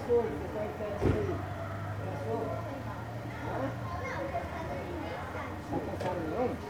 peso, bukay peso. Peso. Ha? Sa kasal yun.